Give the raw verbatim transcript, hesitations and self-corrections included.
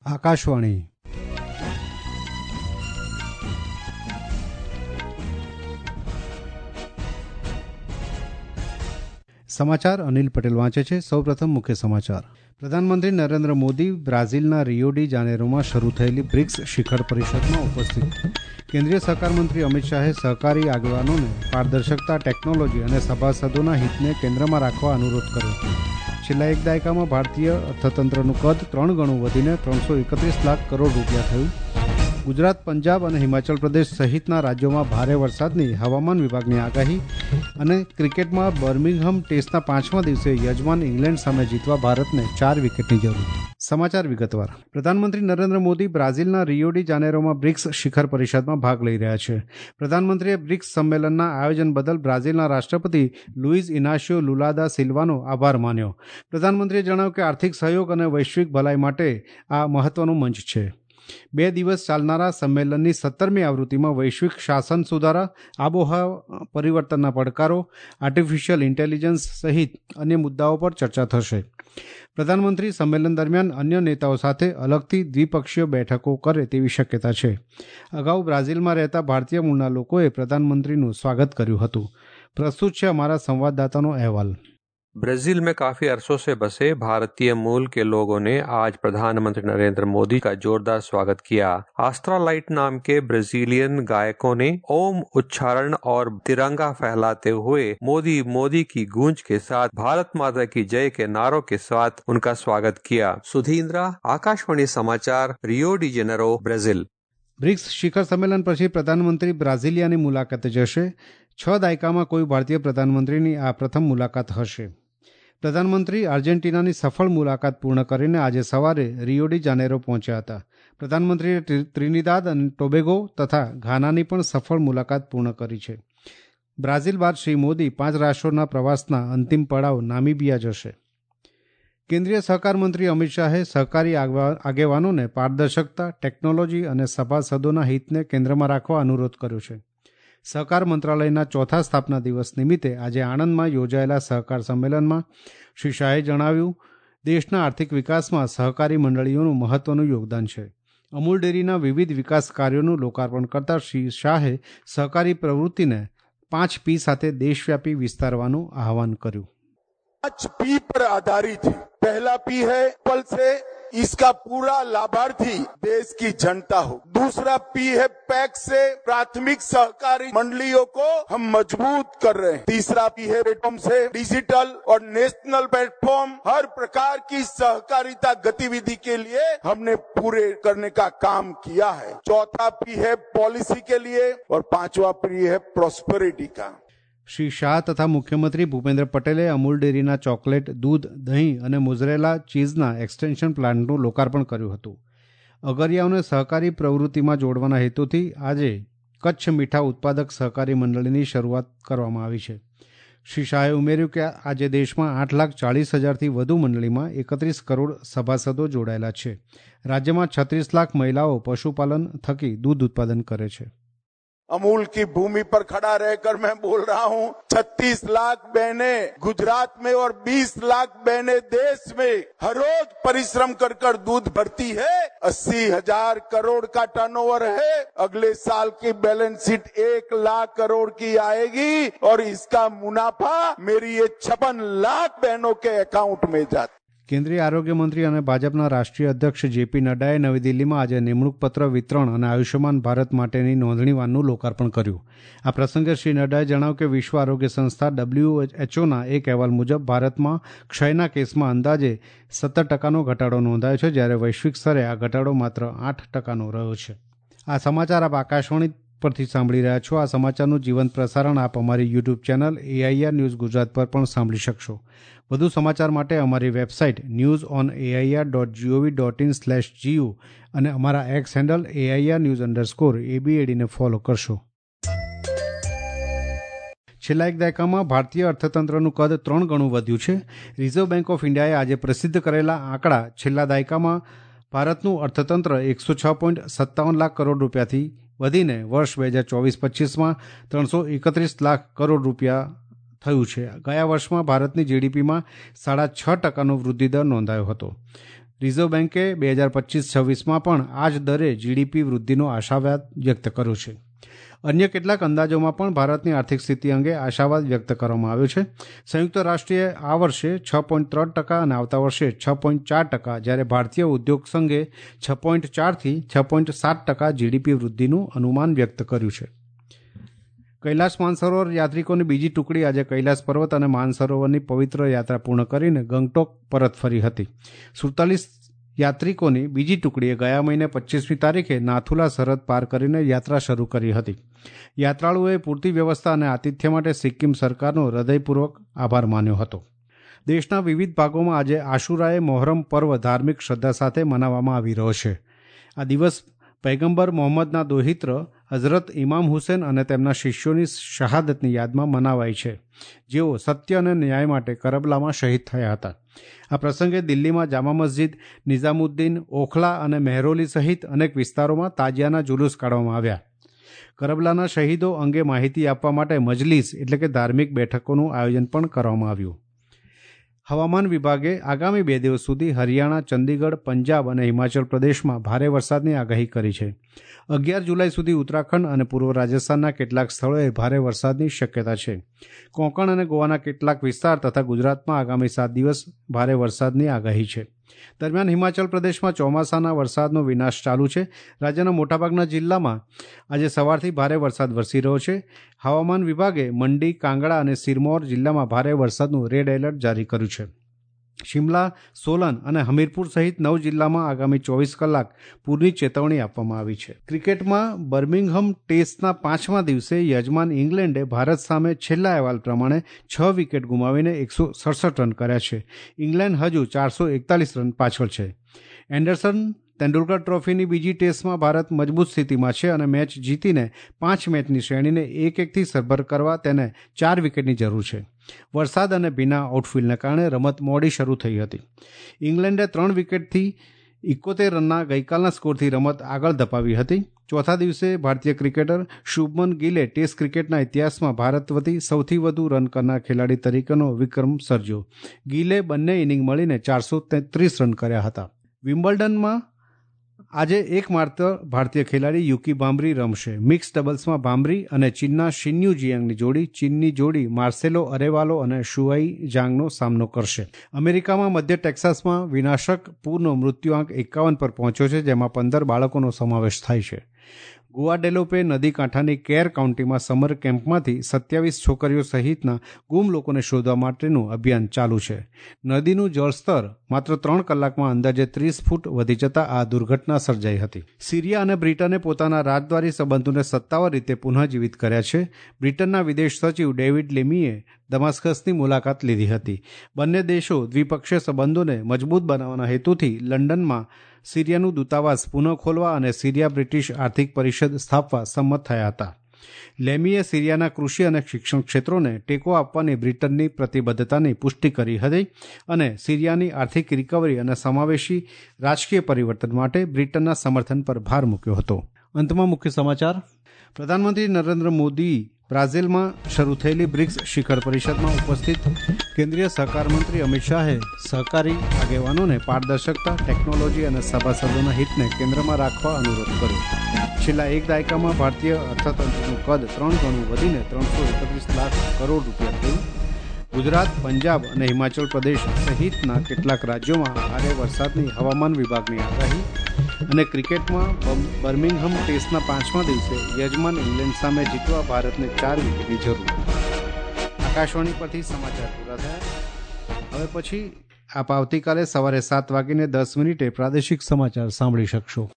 આકાશવાણી સમાચાર અનિલ પટેલ વાંચે છે. સૌપ્રથમ મુખ્ય સમાચાર. પ્રધાનમંત્રી નરેન્દ્ર મોદી બ્રાઝિલના રિયો ડી જાનેરોમાં શરૂ થયેલી બ્રિક્સ શિખર પરિષદમાં ઉપસ્થિત. કેન્દ્રીય સહકાર મંત્રી અમિત શાહે સહકારી આગેવાનોને પારદર્શકતા, ટેકનોલોજી અને સભાસદોના હિતને કેન્દ્રમાં રાખવા અનુરોધ કર્યો. છેલ્લા એક દાયકામાં ભારતીય અર્થતંત્રનું કદ ત્રણ ગણું વધીને ત્રણસો એકત્રીસ લાખ કરોડ રૂપિયા થયું. ગુજરાત, પંજાબ અને હિમાચલ પ્રદેશ સહિતના રાજ્યોમાં ભારે વરસાદની હવામાન વિભાગની આગાહી. અને ક્રિકેટમાં બર્મિંગહમ ટેસ્ટના પાંચમા દિવસે યજમાન ઇંગ્લેન્ડ સામે જીતવા ભારતને ચાર વિકેટની જરૂર. સમાચાર વિગતવાર. પ્રધાનમંત્રી નરેન્દ્ર મોદી બ્રાઝિલના રિયો ડી જાનેરોમાં બ્રિક્સ શિખર પરિષદમાં ભાગ લઈ રહ્યા છે. પ્રધાનમંત્રીએ બ્રિક્સ સંમેલનના આયોજન બદલ બ્રાઝિલના રાષ્ટ્રપતિ લુઇઝ ઇનાશિયો લુલા દા સિલ્વાનો આભાર માન્યો. પ્રધાનમંત્રીએ જણાવ્યું કે આર્થિક સહયોગ અને વૈશ્વિક ભલાઈ માટે આ મહત્વનું મંચ છે. બે દિવસ ચાલનારા સંમેલનની સત્તરમી આવૃત્તિમાં વૈશ્વિક શાસન સુધારા, આબોહવા પરિવર્તનના પડકારો, આર્ટિફિશિયલ ઇન્ટેલિજન્સ સહિત અન્ય મુદ્દાઓ પર ચર્ચા થશે. પ્રધાનમંત્રી સંમેલન દરમિયાન અન્ય નેતાઓ સાથે અલગથી દ્વિપક્ષીય બેઠકો કરે તેવી શક્યતા છે. અગાઉ બ્રાઝિલમાં રહેતા ભારતીય મૂળના લોકોએ પ્રધાનમંત્રીનું સ્વાગત કર્યું હતું. પ્રસ્તુત છે અમારા સંવાદદાતાનો અહેવાલ. ब्राजील में काफी अरसों से बसे भारतीय मूल के लोगों ने आज प्रधानमंत्री नरेंद्र मोदी का जोरदार स्वागत किया. आस्ट्रा लाइट नाम के ब्राजीलियन गायकों ने ओम उच्चारण और तिरंगा फहराते हुए मोदी मोदी की गूंज के साथ भारत माता की जय के नारों के साथ उनका स्वागत किया. सुधींद्रा, आकाशवाणी समाचार, Rio de Janeiro, Brazil. BRICS શિખર સંમેલન પછી પ્રધાનમંત્રી બ્રાઝિલિયાની મુલાકાતે જશે. છ દાયકામાં કોઈ ભારતીય પ્રધાનમંત્રીની આ પ્રથમ મુલાકાત હશે. પ્રધાનમંત્રી આર્જેન્ટિનાની સફળ મુલાકાત પૂર્ણ કરીને આજે સવારે રિયો ડી જાનેરો પહોંચ્યા હતા. પ્રધાનમંત્રીએ ત્રિનિદાદ અને ટોબેગો તથા ઘાનાની પણ સફળ મુલાકાત પૂર્ણ કરી છે. બ્રાઝિલ બાદ શ્રી મોદી પાંચ રાષ્ટ્રોના પ્રવાસના અંતિમ પડાવ નામીબિયા જશે. કેન્દ્રીય સહકાર મંત્રી અમિત શાહે સહકારી આગેવાનોને પારદર્શકતા, ટેકનોલોજી અને સભાસદોના હિતને કેન્દ્રમાં રાખવા અનુરોધ કર્યો છે. સહકાર મંત્રાલયના ચોથા સ્થાપના દિવસ નિમિત્તે આજે આણંદમાં યોજાયેલા સહકાર સંમેલનમાં શ્રી શાહે જણાવ્યું, દેશના આર્થિક વિકાસમાં સહકારી મંડળીઓનું મહત્વનું યોગદાન છે. અમૂલ ડેરીના વિવિધ વિકાસ કાર્યોનું લોકાર્પણ કરતા શ્રી શાહે સહકારી પ્રવૃત્તિને પાંચ પી સાથે દેશવ્યાપી વિસ્તારવાનું આહવાન કર્યું. पांच पी पर आधारित है. पहला पी है पल से इसका पूरा लाभार्थी देश की जनता हो. दूसरा पी है पैक्स से प्राथमिक सहकारी मंडलियों को हम मजबूत कर रहे हैं. तीसरा पी है प्लेटफॉर्म से डिजिटल और नेशनल प्लेटफॉर्म हर प्रकार की सहकारिता गतिविधि के लिए हमने पूरे करने का काम किया है. चौथा पी है पॉलिसी के लिए और पांचवा पी है प्रोस्पेरिटी का. શ્રી શાહ તથા મુખ્યમંત્રી ભૂપેન્દ્ર પટેલે અમૂલ ડેરીના ચોકલેટ, દૂધ, દહીં અને મોઝરેલા ચીઝના એક્સટેન્શન પ્લાન્ટનું લોકાર્પણ કર્યું હતું. અગરિયાઓને સહકારી પ્રવૃત્તિમાં જોડવાના હેતુથી આજે કચ્છ મીઠા ઉત્પાદક સહકારી મંડળીની શરૂઆત કરવામાં આવી છે. શ્રી શાહે ઉમેર્યું કે આજે દેશમાં આઠ લાખ ચાળીસ હજારથી વધુ મંડળીમાં એકત્રીસ કરોડ સભાસદો જોડાયેલા છે. રાજ્યમાં છત્રીસ લાખ મહિલાઓ પશુપાલન થકી દૂધ ઉત્પાદન કરે છે. अमूल की भूमि पर खड़ा रहकर मैं बोल रहा हूं, छत्तीस लाख बहनें गुजरात में और बीस लाख बहनें देश में हर रोज परिश्रम कर कर दूध भरती है. अस्सी हजार करोड़ का टर्नओवर है. अगले साल की बैलेंस शीट एक लाख करोड़ की आएगी और इसका मुनाफा मेरी ये छप्पन लाख बहनों के अकाउंट में जाता. કેન્દ્રીય આરોગ્ય મંત્રી અને ભાજપના રાષ્ટ્રીય અધ્યક્ષ જેપી નડ્ડાએ નવી દિલ્હીમાં આજે નિમણૂક પત્ર વિતરણ અને આયુષ્યમાન ભારત માટેની નોંધણી વાનનું લોકાર્પણ કર્યું. આ પ્રસંગે શ્રી નડ્ડાએ જણાવ્યું કે વિશ્વ આરોગ્ય સંસ્થા ડબલ્યુએચઓના એક અહેવાલ મુજબ ભારતમાં ક્ષયના કેસમાં અંદાજે સત્તર ટકાનો ઘટાડો નોંધાયો છે, જ્યારે વૈશ્વિક સ્તરે આ ઘટાડો માત્ર આઠ ટકાનો રહ્યો છે. આ સમાચાર આપ આકાશવાણી પરથી સાંભળી રહ્યા છો. આ સમાચારનું જીવંત પ્રસારણ આપ અમારી YouTube channel AIR news Gujarat પર પણ સાંભળી શકશો. વધુ સમાચાર માટે અમારી website news on AIR dot GOV dot in slash GU અને અમારા X handle AIR news underscore એબીએડીને ફોલો કરશો. છેલ્લા એક દાયકામાં ભારતીય અર્થતંત્રનું કદ ત્રણ ગણું વધ્યું છે. રિઝર્વ બેંક ઓફ ઇન્ડિયાએ આજે પ્રસિદ્ધ કરેલા આંકડા છેલ્લા દાયકામાં ભારતનું અર્થતંત્ર એકસો છ પોઈન્ટ સત્તાવન લાખ કરોડ રૂપિયાથી વધીને વર્ષ બે હજાર ચોવીસ પચીસમાં ત્રણસો એકત્રીસ લાખ કરોડ રૂપિયા થયું છે. ગયા વર્ષમાં ભારતની જીડીપીમાં સાડા છ ટકાનો વૃદ્ધિદર નોંધાયો હતો. રિઝર્વ બેન્કે બે હજાર પચીસ છવ્વીસમાં પણ આ જ દરે જીડીપી વૃદ્ધિનો આશાવાદ વ્યક્ત કર્યો છે. અન્ય કેટલાક અંદાજોમાં પણ ભારતની આર્થિક સ્થિતિ અંગે આશાવાદ વ્યક્ત કરવામાં આવ્યો છે. સંયુક્ત રાષ્ટ્રીય આ વર્ષે છ પોઈન્ટ ત્રણ ટકા અને આવતા વર્ષે છ પોઈન્ટ ચાર ટકા જ્યારે ભારતીય ઉદ્યોગ સંઘે છ પોઈન્ટ ચારથી છ પોઈન્ટ સાત ટકા જીડીપી વૃદ્ધિનું અનુમાન વ્યક્ત કર્યું છે. કૈલાસ માનસરોવર યાત્રિકોની બીજી ટુકડી આજે કૈલાસ પર્વત અને માનસરોવરની પવિત્ર યાત્રા પૂર્ણ કરીને ગંગટોક પરત ફરી હતી. સુડતાલીસ યાત્રિકોની બીજી ટુકડીએ ગયા મહિને પચીસમી તારીખે નાથુલા સરહદ પાર કરીને યાત્રા શરૂ કરી હતી. યાત્રાળુઓએ પૂરતી વ્યવસ્થા અને આતિથ્ય માટે સિક્કિમ સરકારનો હૃદયપૂર્વક આભાર માન્યો હતો. દેશના વિવિધ ભાગોમાં આજે આશુરાએ મોહરમ પર્વ ધાર્મિક શ્રદ્ધા સાથે મનાવવામાં આવી રહ્યો છે. આ દિવસ પૈગંબર મોહમ્મદના દોહિત્ર હઝરત ઇમામ હુસેન અને તેમના શિષ્યોની શહાદતની યાદમાં મનાવાય છે, જેઓ સત્ય અને ન્યાય માટે કરબલામાં શહીદ થયા હતા. આ પ્રસંગે દિલ્હીમાં જામા મસ્જિદ, નિઝામુદ્દીન, ઓખલા અને મહેરોલી સહિત અનેક વિસ્તારોમાં તાજિયાના જુલુસ કાઢવામાં આવ્યા. કરબલાના શહીદો અંગે માહિતી આપવા માટે મજલિસ એટલે કે ધાર્મિક બેઠકોનું આયોજન પણ કરવામાં આવ્યું. હવામાન વિભાગે આગામી બે દિવસ સુધી હરિયાણા, ચંદીગઢ, પંજાબ અને હિમાચલ પ્રદેશમાં ભારે વરસાદની આગાહી કરી છે. અગિયાર જુલાઈ સુધી ઉત્તરાખંડ અને પૂર્વ રાજસ્થાનના કેટલાક સ્થળોએ ભારે વરસાદની શક્યતા છે. કોંકણ અને ગોવાના કેટલાક વિસ્તાર તથા ગુજરાતમાં આગામી સાત દિવસ ભારે વરસાદની આગાહી છે. દરમિયાન હિમાચલ પ્રદેશમાં ચોમાસાના વરસાદનો વિનાશ ચાલુ છે. રાજ્યના મોટાભાગના જિલ્લામાં આજે સવારથી ભારે વરસાદ વરસી રહ્યો છે. હવામાન વિભાગે મંડી, કાંગડા અને સિરમૌર જિલ્લામાં ભારે વરસાદનું રેડ એલર્ટ જારી કર્યું છે. શિમલા, સોલન અને હમીરપુર સહિત નવ જિલ્લામાં આગામી ચોવીસ કલાક પૂરની ચેતવણી આપવામાં આવી છે. ક્રિકેટમાં બર્મિંગહમ ટેસ્ટના પાંચમા દિવસે યજમાન ઇંગ્લેન્ડે ભારત સામે છેલ્લા અહેવાલ પ્રમાણે છ વિકેટ ગુમાવીને એકસો સડસઠ રન કર્યા છે. ઇંગ્લેન્ડ હજુ ચારસો એકતાલીસ રન પાછળ છે. એન્ડરસન તેંડુલકર ટ્રોફીની બીજી ટેસ્ટમાં ભારત મજબૂત સ્થિતિમાં છે અને મેચ જીતીને પાંચ મેચની શ્રેણીને એક એકથી સરભર કરવા તેને ચાર વિકેટની જરૂર છે. વરસાદ અને ભીના આઉટફિલ્ડને કારણે રમત મોડી શરૂ થઈ હતી. ઇંગ્લેન્ડે ત્રણ વિકેટથી એકોતેર રનના ગઈકાલના સ્કોરથી રમત આગળ ધપાવી હતી. ચોથા દિવસે ભારતીય ક્રિકેટર શુભમન ગિલે ટેસ્ટ ક્રિકેટના ઇતિહાસમાં ભારત વતી સૌથી વધુ રન કરનાર ખેલાડી તરીકેનો વિક્રમ સર્જ્યો. ગિલે બંને ઇનિંગ મળીને ચારસો તેત્રીસ રન કર્યા હતા. વિમ્બલ્ડનમાં આજે એકમાત્ર ભારતીય ખેલાડી યુકી ભાંભરી રમશે. મિક્સ ડબલ્સમાં ભાંભરી અને ચીનના શિન્યુ જિયાંગની જોડી ચીનની જોડી માર્સેલો અરેવાલો અને શુઆઈ જાંગનો સામનો કરશે. અમેરિકામાં મધ્ય ટેક્સાસમાં વિનાશક પૂરનો મૃત્યુઆંક એકાવન પર પહોંચ્યો છે, જેમાં પંદર બાળકોનો સમાવેશ થાય છે. ગુઆડેલોપે નદી કાંઠાની કેર કાઉન્ટીમાં સમર કેમ્પમાંથી સત્યાવીસ છોકરીઓ સહિતના ગુમ લોકોને શોધવા માટેનું અભિયાન ચાલુ છે. નદીનું જળસ્તર માત્ર ત્રણ કલાકમાં અંદાજે ત્રીસ ફૂટ વધી જતા આ દુર્ઘટના સર્જાઈ હતી. સિરિયા અને બ્રિટને પોતાના રાજદ્વારી સંબંધોને સત્તાવાર રીતે પુનઃજીવિત કર્યા છે. બ્રિટનના વિદેશ સચિવ ડેવિડ લેમીએ દમાસ્કસની મુલાકાત લીધી હતી. બંને દેશો દ્વિપક્ષીય સંબંધોને મજબૂત બનાવવાના હેતુથી લંડનમાં સિરિયાનું દૂતાવાસ પુનઃ ખોલવા અને સિરિયા બ્રિટિશ આર્થિક પરિષદ સ્થાપવા સંમત થયા હતા. લેમીએ સિરિયાના કૃષિ અને શિક્ષણ ક્ષેત્રોને ટેકો આપવાની બ્રિટનની પ્રતિબદ્ધતાની પુષ્ટિ કરી હતી અને સિરિયાની આર્થિક રિકવરી અને સમાવેશી રાજકીય પરિવર્તન માટે બ્રિટનના સમર્થન પર ભાર મૂક્યો હતો. અંતમાં મુખ્ય સમાચાર. પ્રધાનમંત્રી નરેન્દ્ર મોદી બ્રાઝિલમાં શરૂ થયેલી બ્રિક્સ શિખર પરિષદમાં ઉપસ્થિત કેન્દ્રીય સહકાર મંત્રી અમિત શાહે સહકારી આગેવાનોને પારદર્શકતા, ટેકનોલોજી અને સભાસદોના હિતને કેન્દ્રમાં રાખવા અનુરોધ કર્યો. છેલ્લા એક દાયકામાં ભારતીય અર્થતંત્રનું કદ ત્રણ ગણું વધીને ત્રણસો એકત્રીસ લાખ કરોડ રૂપિયા થયું. ગુજરાત, પંજાબ અને હિમાચલ પ્રદેશ સહિતના કેટલાક રાજ્યોમાં ભારે વરસાદની હવામાન વિભાગની આગાહી. અને ક્રિકેટમાં બર્મિંગહમ ટેસ્ટના પાંચમા દિવસે યજમાન ઇંગ્લેન્ડ સામે જીતવા ભારતને ચાર વિકેટની જરૂર. આકાશવાણી પરથી સમાચાર પૂરા થયા. હવે પછી આપ આવતીકાલે સવારે સાત વાગીને દસ મિનિટે પ્રાદેશિક સમાચાર સાંભળી શકશો.